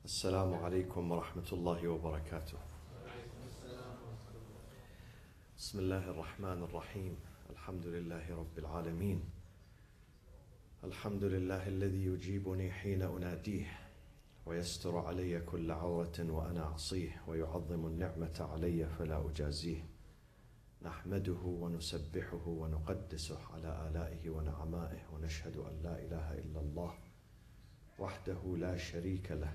السلام عليكم ورحمة الله وبركاته. بسم الله الرحمن الرحيم. الحمد لله رب العالمين. الحمد لله الذي يجيبني حين أناديه ويستر علي كل عورة وأنا أعصيه ويعظم النعمة علي فلا أجازيه. نحمده ونسبحه ونقدسه على آلائه ونعمائه ونشهد أن لا إله إلا الله وحده لا شريك له،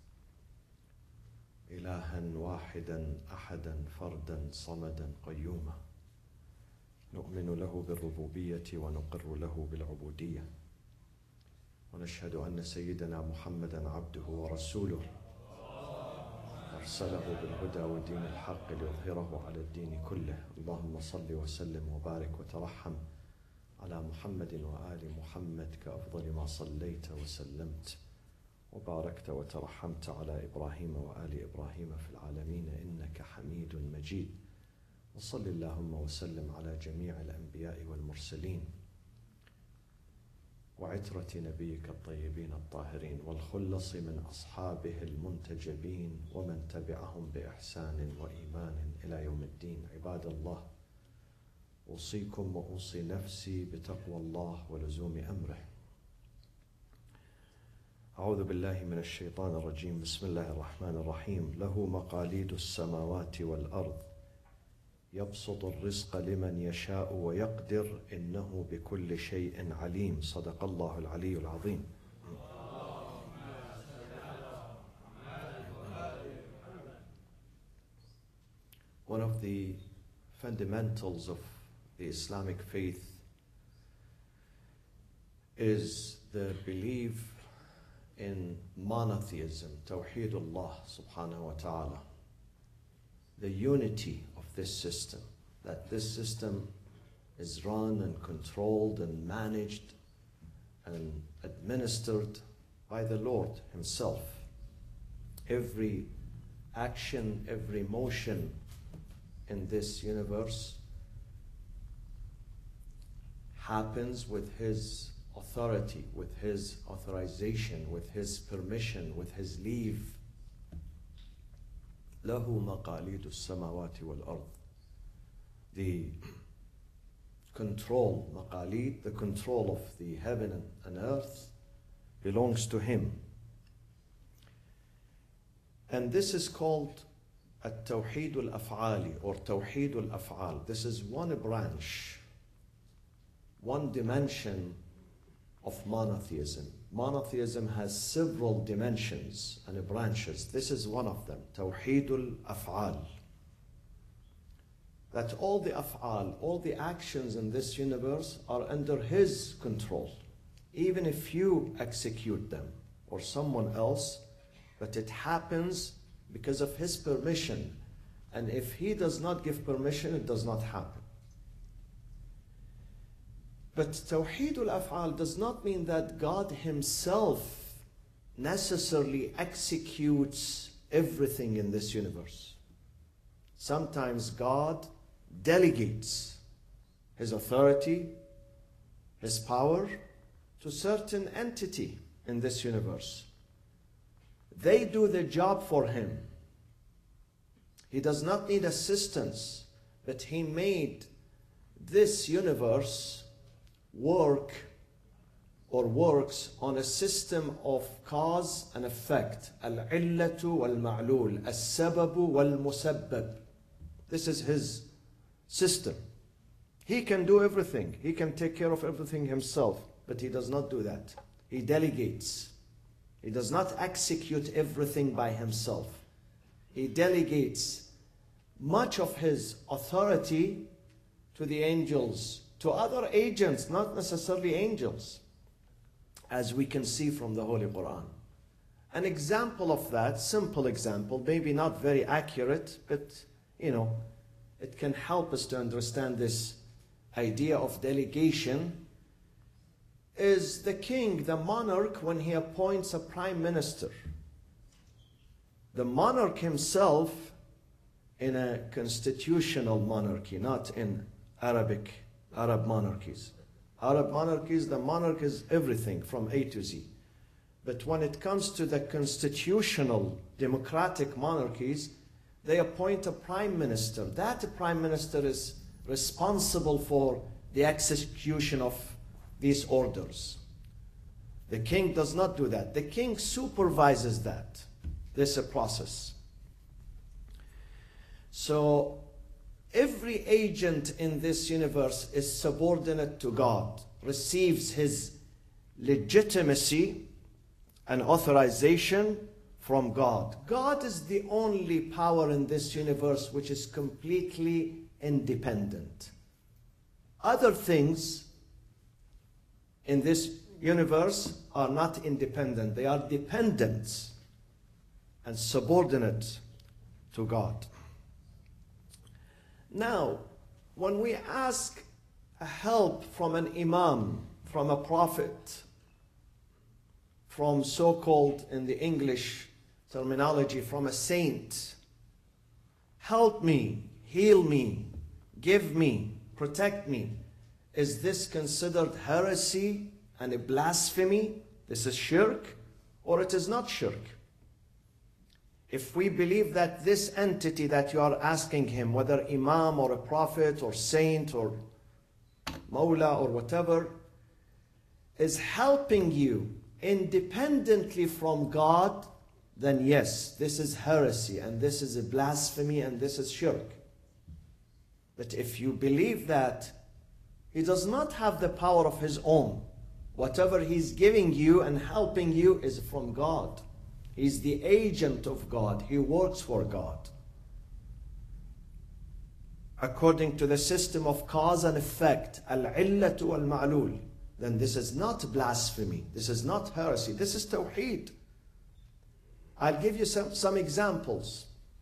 إلها واحدا أحدا فردا صمدا قيوما، نؤمن له بالربوبية ونقر له بالعبودية، ونشهد أن سيدنا محمدا عبده ورسوله أرسله بالهدى ودين الحق ليظهره على الدين كله. اللهم صل وسلم وبارك وترحم على محمد وآل محمد كأفضل ما صليت وسلمت وباركت وترحمت على إبراهيم وآل إبراهيم في العالمين إنك حميد مجيد. وصل اللهم وسلم على جميع الأنبياء والمرسلين وعترة نبيك الطيبين الطاهرين والخلص من أصحابه المنتجبين ومن تبعهم بإحسان وإيمان إلى يوم الدين. عباد الله، أوصيكم وأوصي نفسي بتقوى الله ولزوم أمره. أعوذ بالله من الشيطان الرجيم. بسم الله الرحمن الرحيم. له مقاليد السماوات والأرض يبسط الرزق لمن يشاء ويقدر إنه بكل شيء عليم. صدق الله العلي العظيم. One of the fundamentals of the Islamic faith is the belief in monotheism, Tawheedullah subhanahu wa ta'ala, the unity of this system, that this system is run and controlled and managed and administered by the Lord Himself. Every action, every motion in this universe happens with His authority, with His authorization, with His permission, with His leave. له مقاليد السماوات والأرض. The control, maqalid, the control of the heaven and earth belongs to Him. And this is called التوحيد الأفعالي or توحيد الأفعال. This is one branch, one dimension of monotheism. Monotheism has several dimensions and branches. This is one of them, Tawheedul Af'al. That all the af'al, all the actions in this universe are under His control. Even if you execute them or someone else, but it happens because of His permission. And if He does not give permission, it does not happen. But Tawheedul Af'al does not mean that God Himself necessarily executes everything in this universe. Sometimes God delegates His authority, His power to certain entity in this universe. They do the job for Him. He does not need assistance, but He made this universe work or works on a system of cause and effect. Al-illatu wal-ma'lul, as-sababu wal-musabbab. This is His system. He can do everything. He can take care of everything Himself, but He does not do that. He delegates. He does not execute everything by Himself. He delegates much of His authority to the angels, to other agents, not necessarily angels, as we can see from the Holy Quran. An example of that, simple example, maybe not very accurate, but it can help us to understand this idea of delegation, is the king, the monarch, when he appoints a prime minister. The monarch himself, in a constitutional monarchy, not in Arab monarchies. Arab monarchies, the monarch is everything from A to Z. But when it comes to the constitutional democratic monarchies, they appoint a prime minister. That prime minister is responsible for the execution of these orders. The king does not do that. The king supervises that. This is a process. So every agent in this universe is subordinate to God, receives his legitimacy and authorization from God. God is the only power in this universe which is completely independent. Other things in this universe are not independent. They are dependent and subordinate to God. Now, when we ask help from an imam, from a prophet, from so-called, in the English terminology, from a saint, help me, heal me, give me, protect me, is this considered heresy and a blasphemy? This is shirk, or it is not shirk? If we believe that this entity that you are asking him, whether imam or a prophet or saint or Mawla or whatever, is helping you independently from God, then yes, this is heresy and this is a blasphemy and this is shirk. But if you believe that he does not have the power of his own, whatever he's giving you and helping you is from God. He's the agent of God. He works for God. According to the system of cause and effect, al-illatu wal-ma'lul, then this is not blasphemy. This is not heresy. This is tawheed. I'll give you some examples.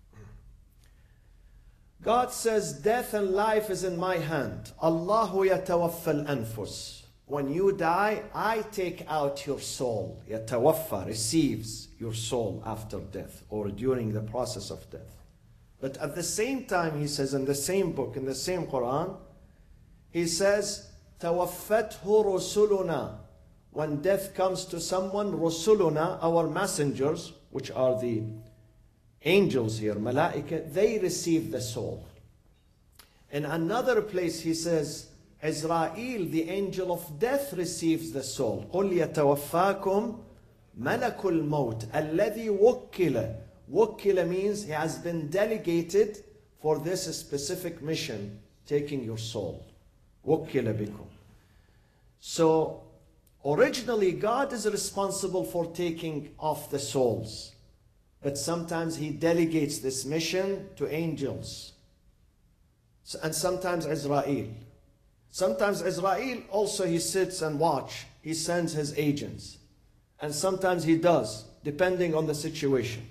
God says, death and life is in my hand. Allahu yatawaffa al-anfus. When you die, I take out your soul. Yatawaffa, receives your soul after death or during the process of death. But at the same time, he says in the same book, in the same Quran, he says, Tawaffathu rusuluna. When death comes to someone, rusuluna, our messengers, which are the angels here, malaika, they receive the soul. In another place, he says, Israel, the angel of death, receives the soul. قُلْ يَتَوَفَّاكُمْ مَلَكُ الْمَوْتِ الَّذِي وُكِّلَ. Wukkila means he has been delegated for this specific mission, taking your soul. Wukkila bikum. So, originally God is responsible for taking off the souls. But sometimes he delegates this mission to angels. And sometimes Israel. Sometimes Israel also he sits and watch. He sends his agents. And sometimes he does, depending on the situation.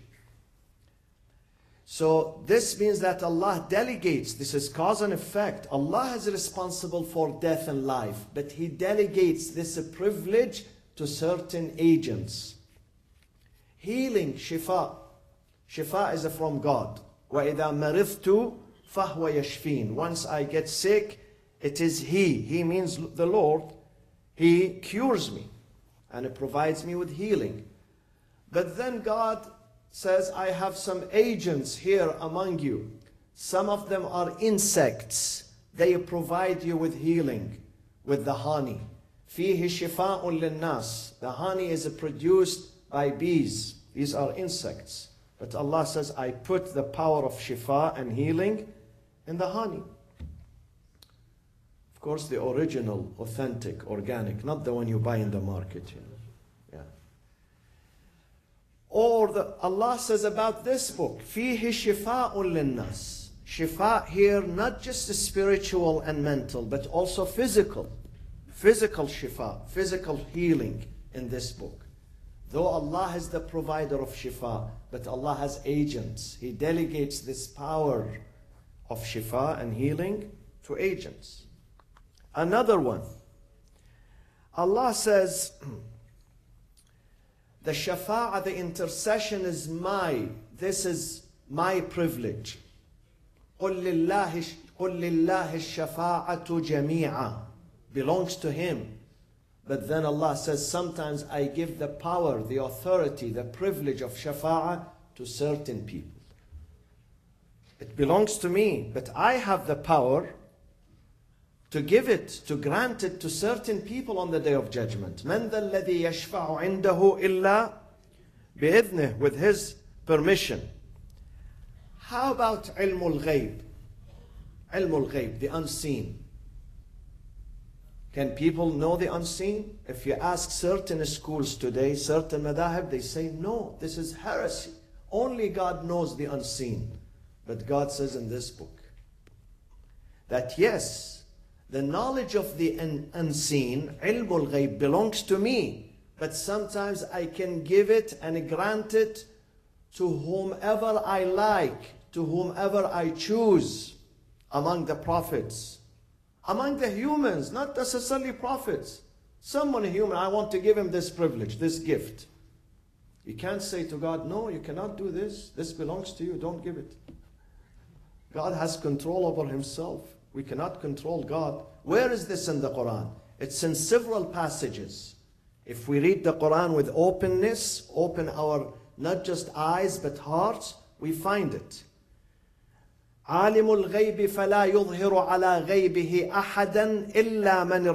So this means that Allah delegates. This is cause and effect. Allah is responsible for death and life. But he delegates this privilege to certain agents. Healing, shifa. Shifa is from God. وَإِذَا مَرِضْتُ فَهْوَ يَشْفِينَ. Once I get sick, it is He. He means the Lord. He cures me and provides me with healing. But then God says, I have some agents here among you. Some of them are insects. They provide you with healing, with the honey. فِيهِ شِفَاءٌ لِلنَّاسِ. The honey is produced by bees. These are insects. But Allah says, I put the power of shifa and healing in the honey. Of course, the original, authentic, organic, not the one you buy in the market. You know. Yeah. Or Allah says about this book, فِيهِ شِفَاءٌ لِلنَّاسِ. Shifa here, not just spiritual and mental, but also physical. Physical shifa, physical healing in this book. Though Allah is the provider of shifa, but Allah has agents. He delegates this power of shifa and healing to agents. Another one. Allah says, the shafa'ah, the intercession is this is my privilege. قُلْ لِلَّهِ الشَّفَاعَةُ جَمِيعًا. Belongs to Him. But then Allah says, sometimes I give the power, the authority, the privilege of shafa'ah to certain people. It belongs to me, but I have the power to give it, to grant it to certain people on the Day of Judgment. مَنْ ذَا الَّذِي يَشْفَعُ عِنْدَهُ إِلَّا بِإِذْنِهِ, with His permission. How about ilmul ghayb? Ilmul ghayb, the unseen. Can people know the unseen? If you ask certain schools today, certain madahib, they say, no, this is heresy. Only God knows the unseen. But God says in this book that yes, the knowledge of the unseen, ilmul ghayb, belongs to me. But sometimes I can give it and grant it to whomever I like, to whomever I choose among the prophets. Among the humans, not necessarily prophets. Someone human, I want to give him this privilege, this gift. You can't say to God, no, you cannot do this. This belongs to you, don't give it. God has control over Himself. We cannot control God. Where is this in the Quran? It's in several passages. If we read the Quran with openness, open our not just eyes but hearts, we find it. عالم الغيب فلا يظهر على غيبه أحدا إلا من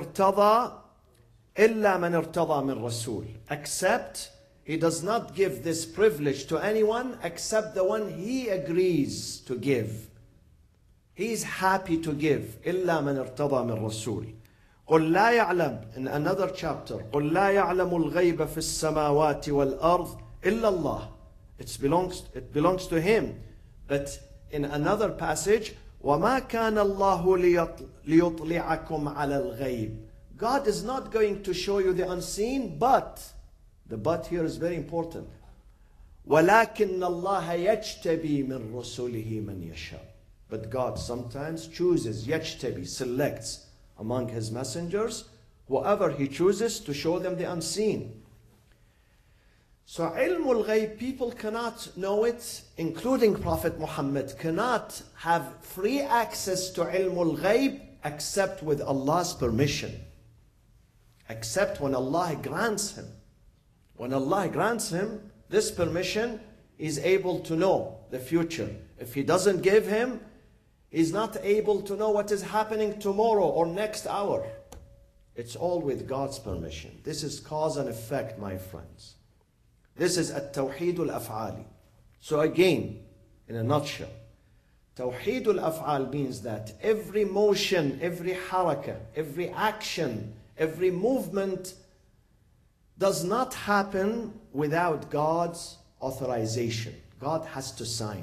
ارتضى من رسول. Except He does not give this privilege to anyone except the one He agrees to give. He is happy to give. إلا من ارتضى من رسول. قل لا يعلم, in another chapter, قل لا يعلم الغيب في السماوات والأرض إلا الله. It belongs to Him. But in another passage, وَمَا كَانَ اللَّهُ لِيُطْلِعَكُمْ عَلَى الْغَيْبِ. God is not going to show you the unseen, but, the but here is very important. وَلَكِنَّ اللَّهَ يَجْتَبِي مِنْ رُسُلِهِ مَنْ يَشَاءُ. But God sometimes chooses, يَجْتَبِي, selects among His messengers, whoever He chooses to show them the unseen. So ilmul ghayb, people cannot know it, including Prophet Muhammad, cannot have free access to ilmul ghayb except with Allah's permission. Except when Allah grants him. When Allah grants him this permission, he's able to know the future. If He doesn't give him, he's not able to know what is happening tomorrow or next hour. It's all with God's permission. This is cause and effect, my friends. This is at-tawheed al-af'ali. So again, in a nutshell, tawheed al-af'al means that every motion, every harakah, every action, every movement does not happen without God's authorization. God has to sign.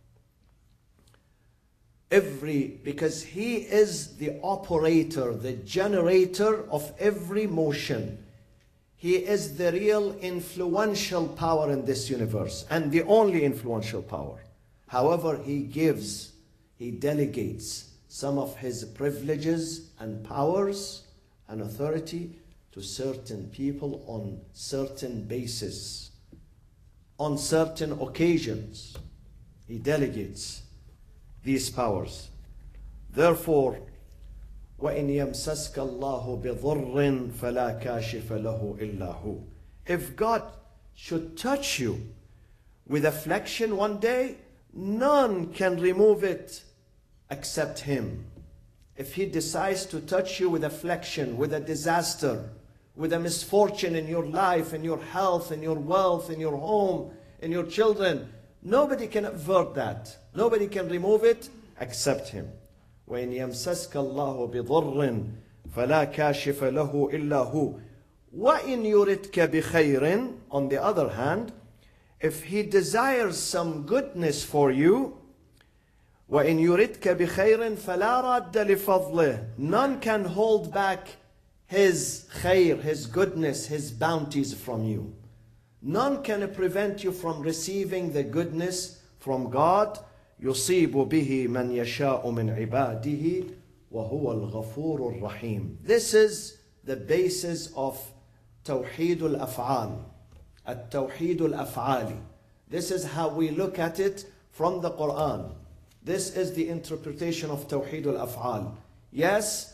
Because He is the operator, the generator of every motion. He is the real influential power in this universe and the only influential power. However, He gives, He delegates some of His privileges and powers and authority to certain people on certain basis, on certain occasions. He delegates these powers. Therefore, وَإِنْ يَمْسَسْكَ اللَّهُ بِضُرٍّ فَلَا كَاشِفَ لَهُ إِلَّا هُ. If God should touch you with affliction one day, none can remove it except Him. If He decides to touch you with affliction, with a disaster, with a misfortune in your life, in your health, in your wealth, in your home, in your children, nobody can avert that. Nobody can remove it except Him. وَإِنْ يَمْسَسْكَ اللَّهُ بِضُرٍّ فَلَا كَاشِفَ لَهُ إِلَّا هُ وَإِنْ يُرِدْكَ بِخَيْرٍ. On the other hand, if He desires some goodness for you, وَإِنْ يُرِدْكَ بِخَيْرٍ فَلَا رَادَّ لِفَضْلِهِ. None can hold back His khair, His goodness, His bounties from you. None can prevent you from receiving the goodness from God. يُصِيبُ بِهِ مَنْ يَشَاءُ مِنْ عِبَادِهِ وَهُوَ الْغَفُورُ الرَّحِيمُ. This is the basis of Tawheed al-Af'al. At-Tawheed al-Af'ali. This is how we look at it from the Quran. This is the interpretation of Tawheed al-Af'al. Yes,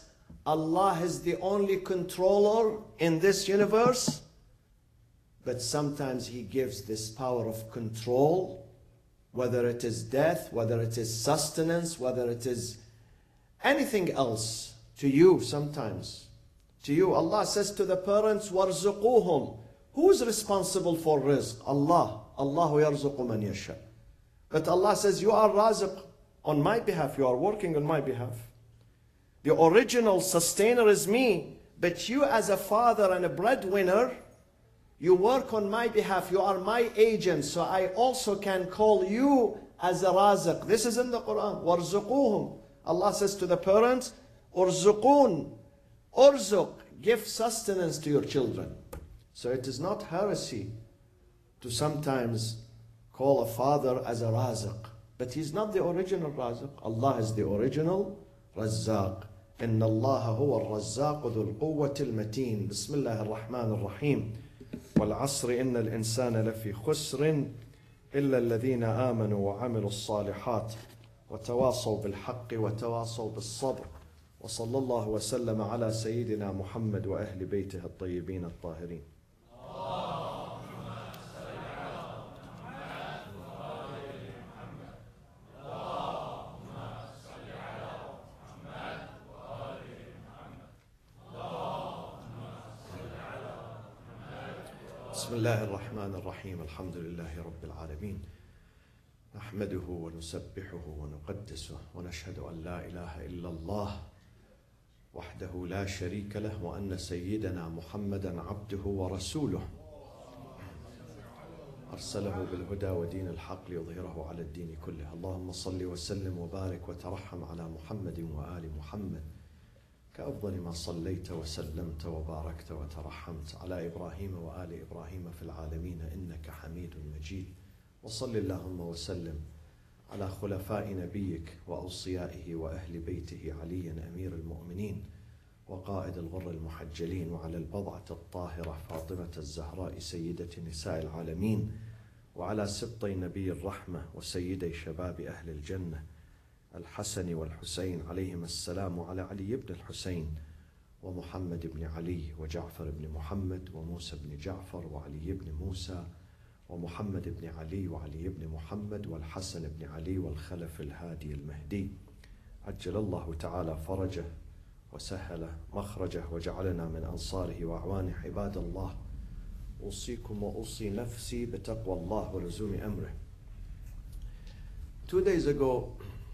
Allah is the only controller in this universe, but sometimes He gives this power of control, whether it is death, whether it is sustenance, whether it is anything else, to you sometimes. To you, Allah says to the parents, وَارْزُقُوهُمْ. Who is responsible for rizq? Allah. Allahu yarzuqu man yasha. But Allah says, you are raziq on my behalf. You are working on my behalf. The original sustainer is me. But you as a father and a breadwinner, you work on my behalf. You are my agent. So I also can call you as a raziq. This is in the Quran. وَارْزُقُوهُمْ. Allah says to the parents, urzuqun. Urzuq. Give sustenance to your children. So it is not heresy to sometimes call a father as a raziq. But he's not the original raziq. Allah is the original razzaq. إن الله هو الرزاق ذو القوة المتين. بسم الله الرحمن الرحيم. والعصر إن الإنسان لفي خسر إلا الذين آمنوا وعملوا الصالحات وتواصوا بالحق وتواصوا بالصبر. وصلى الله وسلم على سيدنا محمد وأهل بيته الطيبين الطاهرين. بسم الله الرحمن الرحيم. الحمد لله رب العالمين. نحمده ونسبحه ونقدسه ونشهد أن لا إله إلا الله وحده لا شريك له وأن سيدنا محمدا عبده ورسوله أرسله بالهدى ودين الحق ليظهره على الدين كله. اللهم صل وسلم وبارك وترحم على محمد وآل محمد كأفضل ما صليت وسلمت وباركت وترحمت على إبراهيم وآل إبراهيم في العالمين إنك حميد مجيد. وصل اللهم وسلم على خلفاء نبيك وأوصيائه وأهل بيته علي أمير المؤمنين وقائد الغر المحجلين وعلى البضعة الطاهرة فاطمة الزهراء سيدة نساء العالمين وعلى سبطي نبي الرحمة وسيدي شباب أهل الجنة الحسن والحسين عليهما السلام وعلى علي بن الحسين ومحمد بن علي وجعفر بن محمد وموسى بن جعفر وعلي بن موسى ومحمد بن علي وعلي بن محمد والحسن بن علي والخلف الهادي المهدي عجل الله تعالى فرجه وسهل مخرجه وجعلنا من أنصاره وأعوانه. عباد الله أوصيكم وأوصي نفسي بتقوى الله ولزوم أمره. 2 days ago,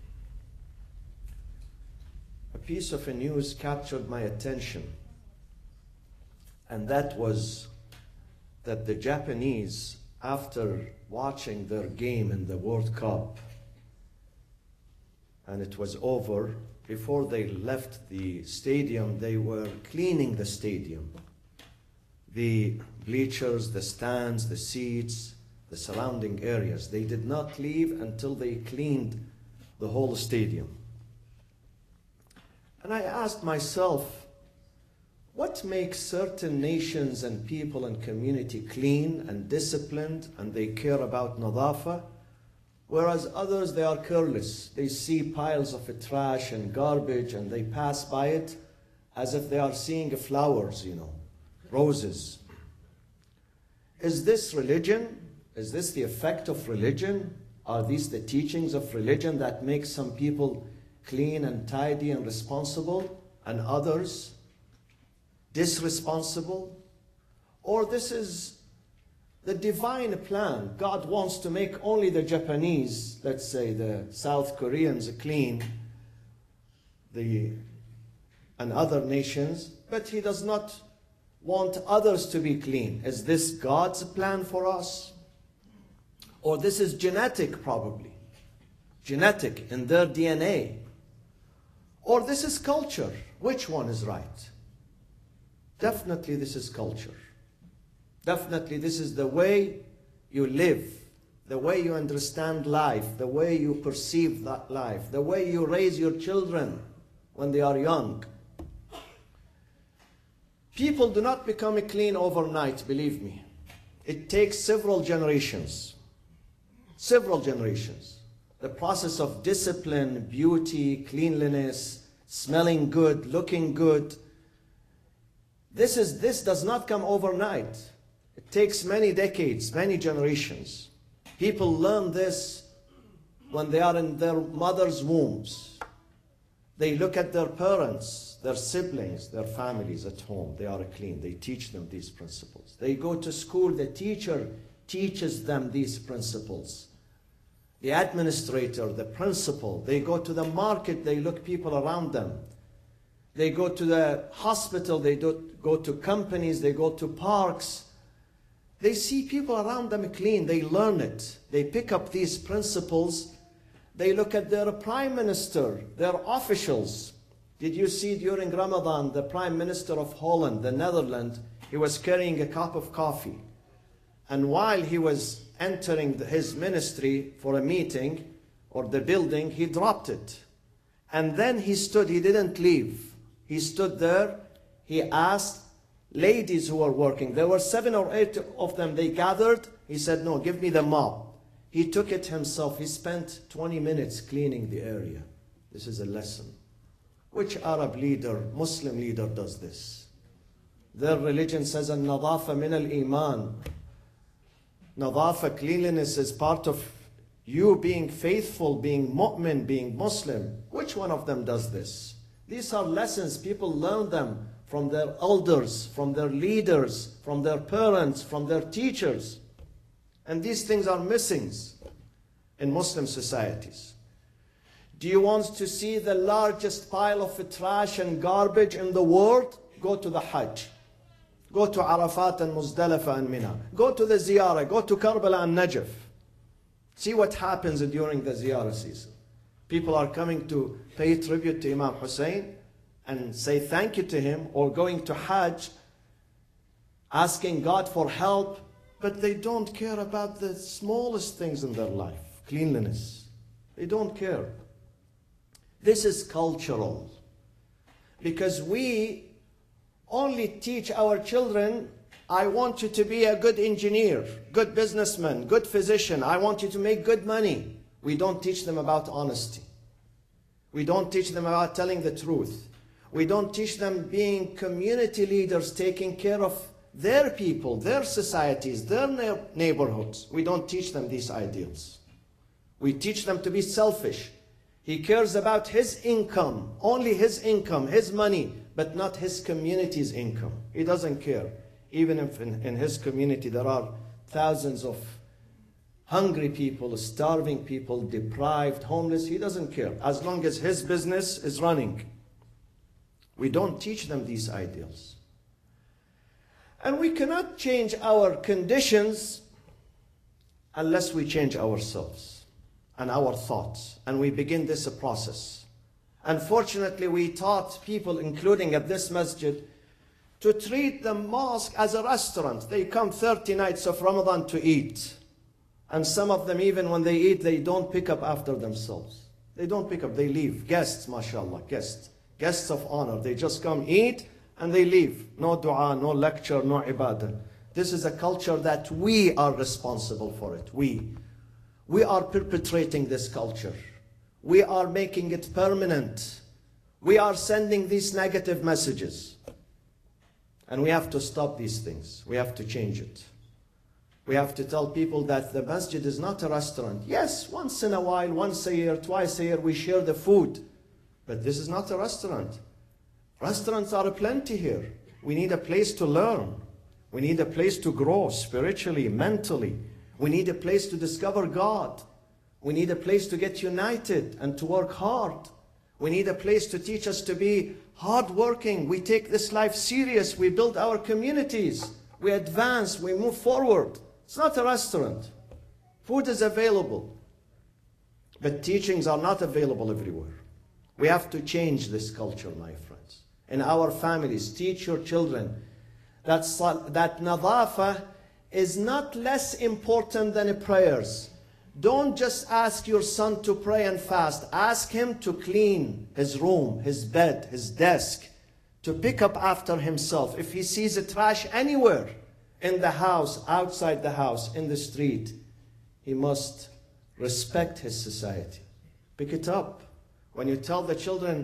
a piece of news captured my attention, and that was that the Japanese, after watching their game in the World Cup, and it was over, before they left the stadium, they were cleaning the stadium. The bleachers, the stands, the seats, the surrounding areas. They did not leave until they cleaned the whole stadium. And I asked myself, what makes certain nations and people and community clean and disciplined and they care about nadafa, whereas others, they are careless. They see piles of trash and garbage and they pass by it as if they are seeing flowers, roses. Is this religion? Is this the effect of religion? Are these the teachings of religion that make some people clean and tidy and responsible and others disresponsible? Or this is the divine plan? God wants to make only the Japanese, let's say the South Koreans, clean, and other nations, but He does not want others to be clean. Is this God's plan for us? Or this is genetic, probably. Genetic in their DNA. Or this is culture. Which one is right? Definitely this is culture. Definitely this is the way you live, the way you understand life, the way you perceive that life, the way you raise your children when they are young. People do not become clean overnight, believe me. It takes several generations. Several generations. The process of discipline, beauty, cleanliness, smelling good, looking good. This does not come overnight. It takes many decades, many generations. People learn this when they are in their mother's wombs. They look at their parents, their siblings, their families at home. They are clean. They teach them these principles. They go to school. The teacher teaches them these principles. The administrator, the principal. They go to the market. They look people around them. They go to the hospital. They go to companies. They go to parks. They see people around them clean. They learn it. They pick up these principles. They look at their prime minister, their officials. Did you see during Ramadan, the prime minister of Holland, the Netherlands, he was carrying a cup of coffee. And while he was entering his ministry for a meeting or the building, he dropped it. And then he stood, he didn't leave. He stood there, he asked ladies who were working, there were 7 or 8 of them, they gathered. He said, no, give me the mop. He took it himself. He spent 20 minutes cleaning the area. This is a lesson. Which Arab leader, Muslim leader does this? Their religion says, An-nadafa min al-iman. Nadafa, cleanliness, is part of you being faithful, being mu'min, being Muslim. Which one of them does this? These are lessons. People learn them from their elders, from their leaders, from their parents, from their teachers. And these things are missing in Muslim societies. Do you want to see the largest pile of trash and garbage in the world? Go to the Hajj. Go to Arafat and Muzdalifah and Mina. Go to the Ziyarah. Go to Karbala and Najaf. See what happens during the Ziyarah season. People are coming to pay tribute to Imam Hussein and say thank you to him, or going to Hajj, asking God for help. But they don't care about the smallest things in their life. Cleanliness. They don't care. This is cultural. Because we only teach our children, I want you to be a good engineer, good businessman, good physician. I want you to make good money. We don't teach them about honesty. We don't teach them about telling the truth. We don't teach them being community leaders, taking care of their people, their societies, their neighborhoods. We don't teach them these ideals. We teach them to be selfish. He cares about his income, only his income, his money, but not his community's income. He doesn't care. Even if in his community there are thousands of hungry people, starving people, deprived, homeless, he doesn't care. As long as his business is running. We don't teach them these ideals. And we cannot change our conditions unless we change ourselves and our thoughts. And we begin this process. Unfortunately, we taught people, including at this masjid, to treat the mosque as a restaurant. They come 30 nights of Ramadan to eat. And some of them, even when they eat, they don't pick up after themselves. They don't pick up, they leave. Guests, mashallah, guests. Guests of honor. They just come, eat, and they leave. No dua, no lecture, no ibadah. This is a culture that we are responsible for it. We are perpetrating this culture. We are making it permanent. We are sending these negative messages. And we have to stop these things. We have to change it. We have to tell people that the masjid is not a restaurant. Yes, once in a while, once a year, twice a year, we share the food. But this is not a restaurant. Restaurants are plenty here. We need a place to learn. We need a place to grow spiritually, mentally. We need a place to discover God. We need a place to get united and to work hard. We need a place to teach us to be hardworking. We take this life serious. We build our communities. We advance. We move forward. It's not a restaurant. Food is available. But teachings are not available everywhere. We have to change this culture, my friends. In our families, teach your children that nadafah is not less important than prayers. Don't just ask your son to pray and fast. Ask him to clean his room, his bed, his desk, to pick up after himself. If he sees a trash anywhere, in the house, outside the house, in the street, he must respect his society. Pick it up. When you tell the children,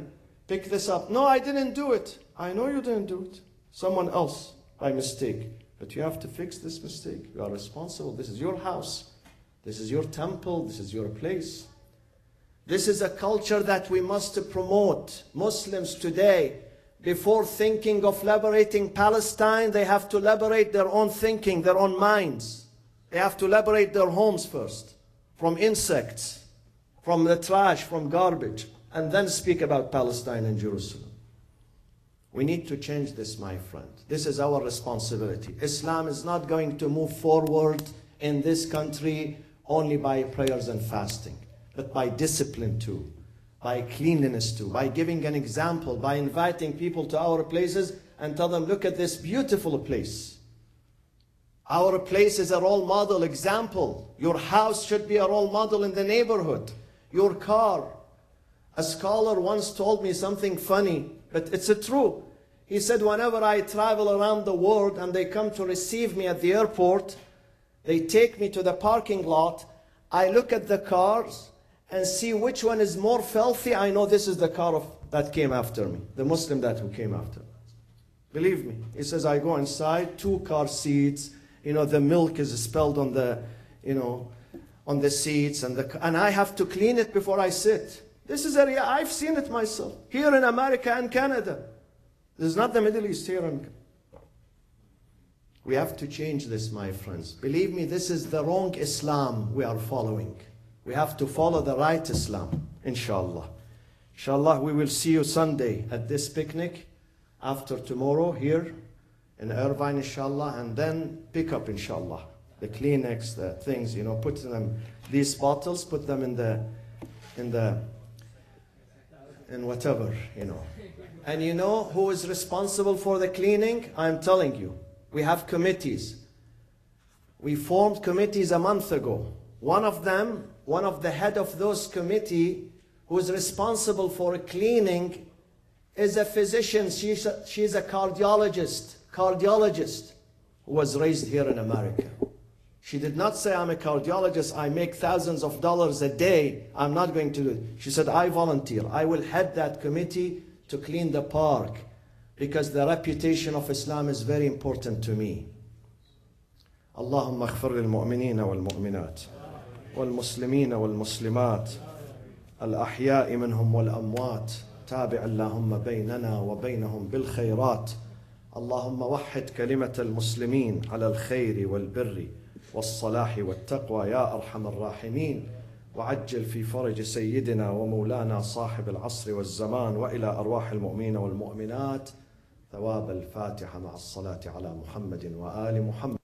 Pick this up. No, I didn't do it. I know you didn't do it. Someone else by mistake. But you have to fix this mistake. You are responsible. This is your house. This is your temple. This is your place. This is a culture that we must promote. Muslims today, before thinking of liberating Palestine, they have to liberate their own thinking, their own minds. They have to liberate their homes first, from insects, from the trash, from garbage, and then speak about Palestine and Jerusalem. We need to change this, my friend. This is our responsibility. Islam is not going to move forward in this country only by prayers and fasting, but by discipline too, by cleanliness too, by giving an example, by inviting people to our places and tell them, look at this beautiful place. Our place is a role model example. Your house should be a role model in the neighborhood. Your car. A scholar once told me something funny, but it's true. He said, whenever I travel around the world and they come to receive me at the airport, they take me to the parking lot, I look at the cars and see which one is more filthy. I know this is the car that came after me, the Muslim who came after me. Believe me. He says, I go inside, 2 car seats, the milk is spilled on the, on the seats, and I have to clean it before I sit. This is I've seen it myself, here in America and Canada. This is not the Middle East here. We have to change this, my friends. Believe me, this is the wrong Islam we are following. We have to follow the right Islam, inshallah. Inshallah, we will see you Sunday at this picnic, after tomorrow here in Irvine, inshallah, and then pick up, inshallah, the Kleenex, the things, put them, these bottles, put them in whatever, And you know who is responsible for the cleaning? I'm telling you. We have committees. We formed committees a month ago. One of the head of those committee who is responsible for cleaning is a physician. She's a cardiologist who was raised here in America. She did not say, I'm a cardiologist, I make thousands of dollars a day, I'm not going to do it. She said, I volunteer. I will head that committee to clean the park because the reputation of Islam is very important to me. اللهم اغفر للمؤمنين والمؤمنات والمسلمين والمسلمات الأحياء منهم والأموات تابع اللهم بيننا وبينهم بالخيرات اللهم وحد كلمة المسلمين على الخير والبر والصلاح والتقوى يا أرحم الراحمين وعجل في فرج سيدنا ومولانا صاحب العصر والزمان وإلى أرواح المؤمنين والمؤمنات ثواب الفاتحة مع الصلاة على محمد وآل محمد.